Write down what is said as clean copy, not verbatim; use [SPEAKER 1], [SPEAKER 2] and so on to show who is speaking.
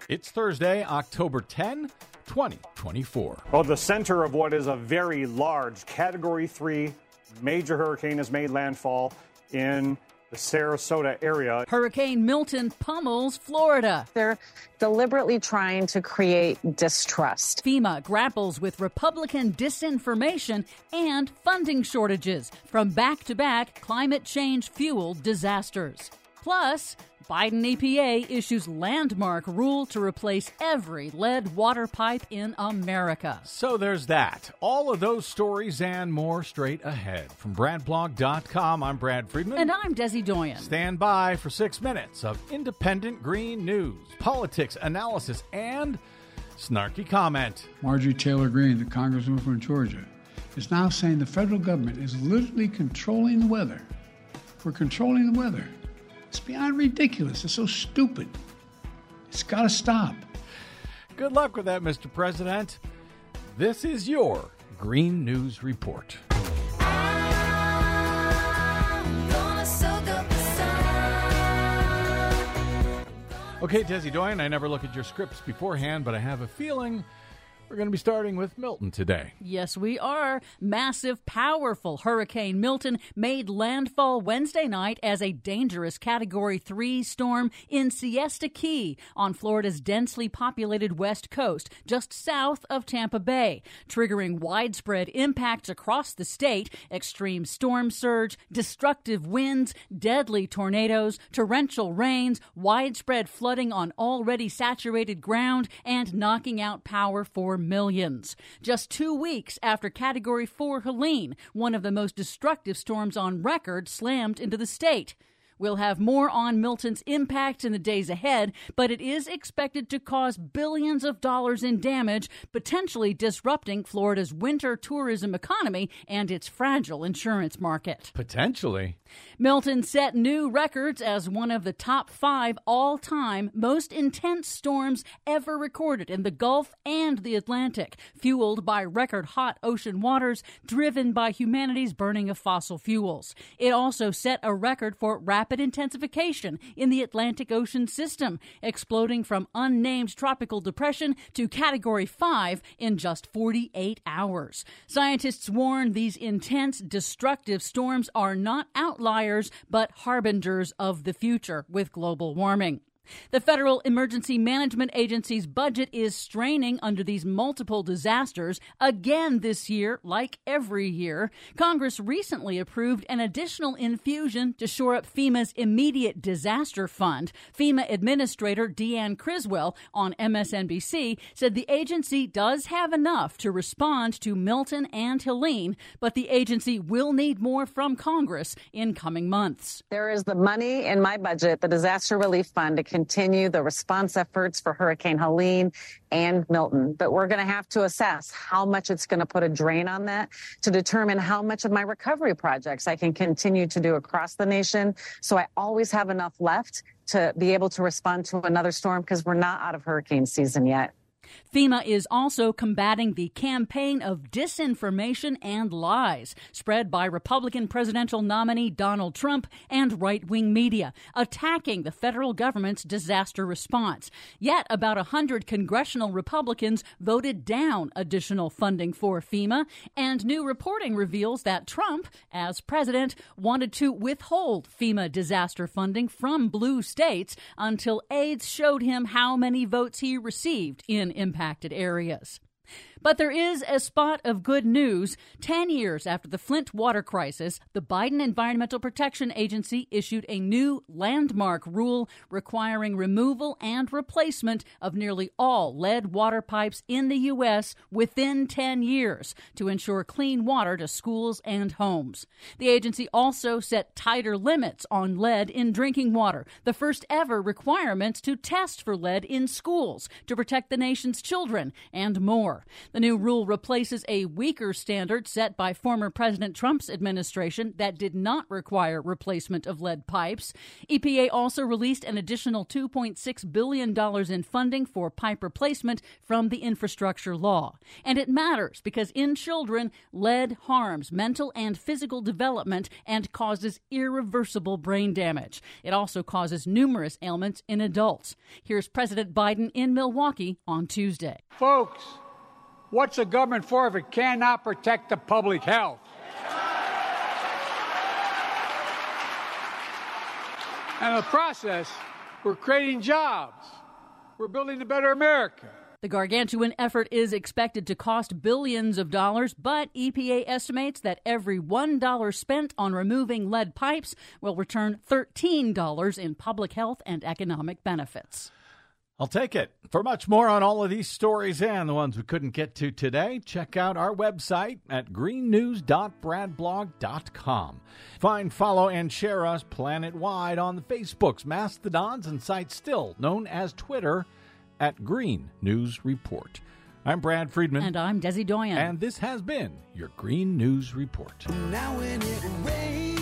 [SPEAKER 1] It's Thursday, October 10, 2024.
[SPEAKER 2] Well, the center of what is a very large Category 3 major hurricane has made landfall in the Sarasota area.
[SPEAKER 3] Hurricane Milton pummels Florida.
[SPEAKER 4] They're deliberately trying to create distrust.
[SPEAKER 3] FEMA grapples with Republican disinformation and funding shortages from back-to-back climate change-fueled disasters. Plus, Biden EPA issues landmark rule to replace every lead water pipe in America.
[SPEAKER 1] So there's that. All of those stories and more straight ahead. From BradBlog.com, I'm Brad Friedman.
[SPEAKER 3] And I'm Desi Doyen.
[SPEAKER 1] Stand by for 6 minutes of independent green news, politics, analysis, and snarky comment.
[SPEAKER 5] Marjorie Taylor Greene, the congresswoman from Georgia, is now saying the federal government is literally controlling the weather. We're controlling the weather. It's beyond ridiculous. It's so stupid. It's got to stop.
[SPEAKER 1] Good luck with that, Mr. President. This is your Green News Report. Okay, Desi Doyen, I never look at your scripts beforehand, but I have a feeling we're going to be starting with Milton today.
[SPEAKER 3] Yes, we are. Massive, powerful Hurricane Milton made landfall Wednesday night as a dangerous Category 3 storm in Siesta Key on Florida's densely populated west coast, just south of Tampa Bay, triggering widespread impacts across the state, extreme storm surge, destructive winds, deadly tornadoes, torrential rains, widespread flooding on already saturated ground, and knocking out power for millions. Just 2 weeks after Category 4 Helene, one of the most destructive storms on record, slammed into the state. We'll have more on Milton's impact in the days ahead, but it is expected to cause billions of dollars in damage, potentially disrupting Florida's winter tourism economy and its fragile insurance market.
[SPEAKER 1] Potentially.
[SPEAKER 3] Milton set new records as one of the top 5 all-time most intense storms ever recorded in the Gulf and the Atlantic, fueled by record-hot ocean waters driven by humanity's burning of fossil fuels. It also set a record for rapid intensification in the Atlantic Ocean system, exploding from unnamed tropical depression to Category 5 in just 48 hours. Scientists warn these intense, destructive storms are not outliers, but harbingers of the future with global warming. The Federal Emergency Management Agency's budget is straining under these multiple disasters again this year, like every year. Congress recently approved an additional infusion to shore up FEMA's immediate disaster fund. FEMA Administrator Deanne Criswell on MSNBC said the agency does have enough to respond to Milton and Helene, but the agency will need more from Congress in coming months.
[SPEAKER 4] There is the money in my budget, the Disaster Relief Fund, to continue the response efforts for Hurricane Helene and Milton. But we're going to have to assess how much it's going to put a drain on that to determine how much of my recovery projects I can continue to do across the nation. So I always have enough left to be able to respond to another storm because we're not out of hurricane season yet.
[SPEAKER 3] FEMA is also combating the campaign of disinformation and lies spread by Republican presidential nominee Donald Trump and right-wing media, attacking the federal government's disaster response. Yet about 100 congressional Republicans voted down additional funding for FEMA, and new reporting reveals that Trump, as president, wanted to withhold FEMA disaster funding from blue states until aides showed him how many votes he received in impacted areas. But there is a spot of good news. 10 years after the Flint water crisis, the Biden Environmental Protection Agency issued a new landmark rule requiring removal and replacement of nearly all lead water pipes in the U.S. within 10 years to ensure clean water to schools and homes. The agency also set tighter limits on lead in drinking water, the first ever requirements to test for lead in schools to protect the nation's children, and more. The new rule replaces a weaker standard set by former President Trump's administration that did not require replacement of lead pipes. EPA also released an additional $2.6 billion in funding for pipe replacement from the infrastructure law. And it matters because in children, lead harms mental and physical development and causes irreversible brain damage. It also causes numerous ailments in adults. Here's President Biden in Milwaukee on Tuesday.
[SPEAKER 5] Folks, what's the government for if it cannot protect the public health? And in the process, we're creating jobs. We're building a better America.
[SPEAKER 3] The gargantuan effort is expected to cost billions of dollars, but EPA estimates that every $1 spent on removing lead pipes will return $13 in public health and economic benefits.
[SPEAKER 1] I'll take it. For much more on all of these stories and the ones we couldn't get to today, check out our website at greennews.bradblog.com. Find, follow, and share us planet-wide on the Facebooks, Mastodons, and sites still known as Twitter at Green News Report. I'm Brad Friedman.
[SPEAKER 3] And I'm Desi Doyen.
[SPEAKER 1] And this has been your Green News Report.
[SPEAKER 6] Now when it rains.